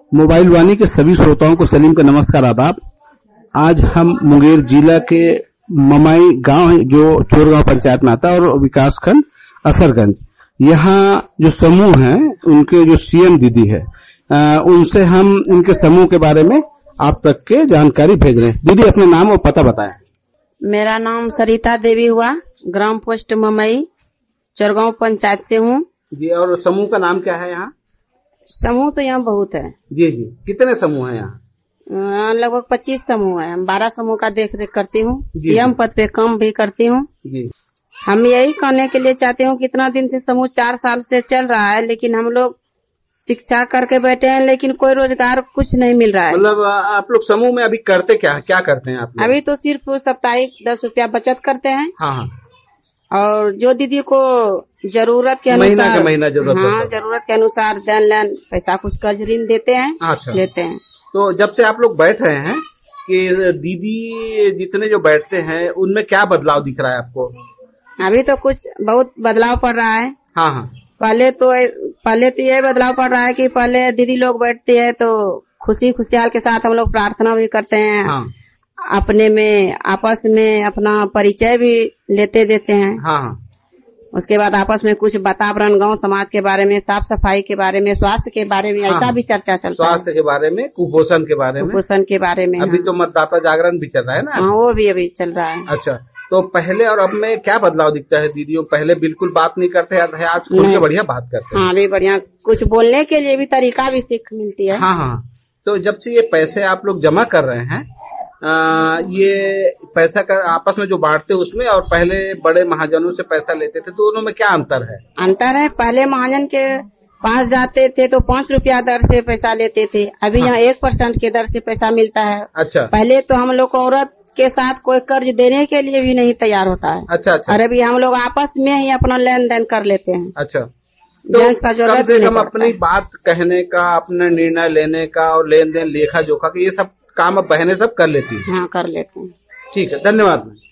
Mobile वाणी के सभी श्रोताओं को सलीम का नमस्कार आदाब। आज हम मुंगेर जिला के ममाई गांव है जो चोरगांव पंचायत में आता है और विकासखंड असरगंज, यहाँ जो समूह है उनके जो सीएम दीदी है उनसे हम इनके समूह के बारे में आप तक के जानकारी भेज रहे हैं। दीदी अपने नाम और पता बताएं। मेरा नाम सरिता देवी हुआ, ग्राम पोस्ट ममई, चोरगांव पंचायत से हूँ जी। और समूह का नाम क्या है यहाँ? समूह तो यहाँ बहुत है जी जी। कितने समूह हैं यहाँ? लगभग 25 समूह है। हम 12 समूह का देख रेख करती हूँ, सीएम पद पे काम भी करती हूँ जी। हम यही कहने के लिए चाहते हूँ, कितना दिन से समूह 4 साल से चल रहा है, लेकिन हम लोग शिक्षा करके बैठे हैं, लेकिन कोई रोजगार कुछ नहीं मिल रहा है। मतलब आप लोग समूह में अभी करते क्या करते हैं आप लोग? अभी तो सिर्फ साप्ताहिक 10 रुपया बचत करते हैं। हाँ। और जो दीदी को जरूरत के अनुसार महीना जरूरत के अनुसार देन लेन पैसा कुछ कर्ज ऋण देते हैं। अच्छा। लेते हैं। तो जब से आप लोग बैठ रहे हैं कि दीदी जितने जो बैठते हैं उनमें क्या बदलाव दिख रहा है आपको? अभी तो कुछ बहुत बदलाव पड़ रहा है। हाँ। पहले तो ये बदलाव पड़ रहा है कि पहले दीदी लोग बैठती है तो खुशी खुशहाल के साथ हम लोग प्रार्थना भी करते हैं। हाँ। अपने में आपस में अपना परिचय भी लेते देते हैं। हाँ। उसके बाद आपस में कुछ वातावरण, गांव समाज के बारे में, साफ सफाई के बारे में, स्वास्थ्य के बारे में ऐसा भी चर्चा चलता है। स्वास्थ्य के बारे में, कुपोषण के बारे में अभी तो मतदाता जागरण भी चल रहा है ना? हाँ, वो भी अभी चल रहा है। अच्छा, तो पहले और अब में क्या बदलाव दिखता है दीदियों? पहले बिल्कुल बात नहीं करते, आज खुल के बढ़िया बात करते हैं। हाँ, अभी बढ़िया, कुछ बोलने के लिए भी तरीका भी सीख मिलती है। हाँ। तो जब से ये पैसे आप लोग जमा कर रहे हैं, ये पैसा कर आपस में जो बांटते उसमें और पहले बड़े महाजनों से पैसा लेते थे, दोनों में क्या अंतर है? अंतर है, पहले महाजन के पास जाते थे तो 5 रुपया दर से पैसा लेते थे, अभी यहाँ 1% के दर से पैसा मिलता है। अच्छा। पहले तो हम लोग को औरत के साथ कोई कर्ज देने के लिए भी नहीं तैयार होता है। अच्छा। और अभी हम लोग आपस में ही अपना लेन देन कर लेते हैं। अच्छा। तो कम से कम अपनी बात कहने का, अपना निर्णय लेने का और लेन देन लेखा जोखा, ये सब काम अब बहनें सब कर लेती हैं। हाँ, कर लेते हैं। ठीक है, धन्यवाद।